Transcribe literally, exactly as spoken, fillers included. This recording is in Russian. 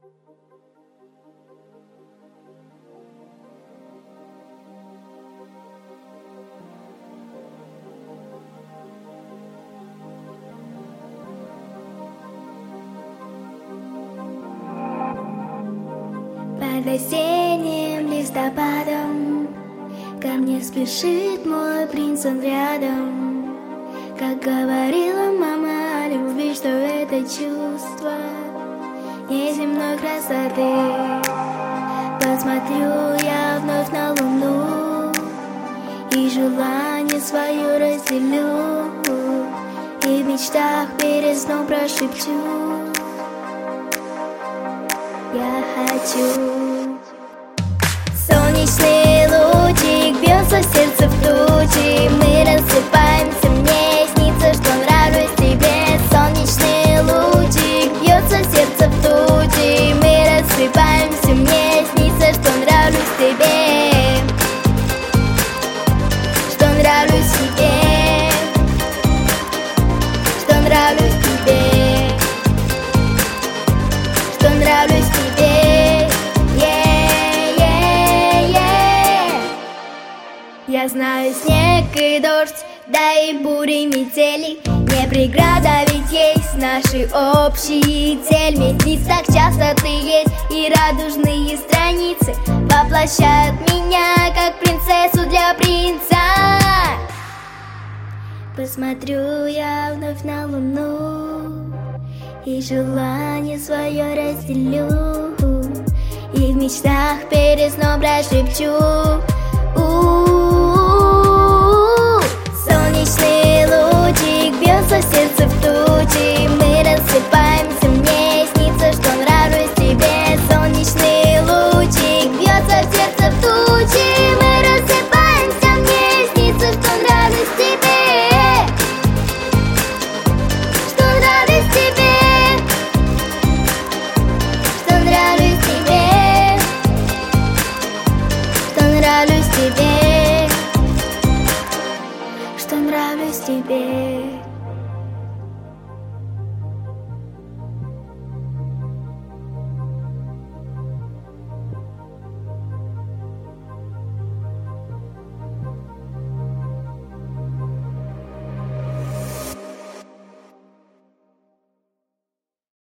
Под осенним листопадом ко мне спешит мой принц, он рядом. Как говорила мама о любви, что это чувство неземной красоты. Посмотрю я вновь на луну и желание свое разделю, и в мечтах перед сном прошепчу: я хочу. Солнечный лучик бьется в сердце в тучи, мы рассыпаемся, мне снится, что нравлюсь тебе. Солнечный лучик бьется в сердце в тучи, мы рассыпаемся, мне снится, что нравлюсь тебе, что нравлюсь тебе, что нравлюсь тебе, что нравлюсь тебе. Я знаю, снег и дождь, да и бури, метели не преграда, ведь есть наши общие цели. Ведь так часто ты есть, и радужные страницы воплощают меня, как принцессу для принца. Посмотрю я вновь на луну и желание свое разделю, и в мечтах перед сном прошепчу: солнечный лучик бьется в сердце в тучи, мы рассыпаемся, мне снится, что нравлюсь тебе. Солнечный лучик бьется в сердце в тучи, мы рассыпаемся, мне снится, что нравлюсь тебе, что нравлюсь тебе, что нравлюсь тебе, что нравлюсь тебе, что нравлюсь тебе.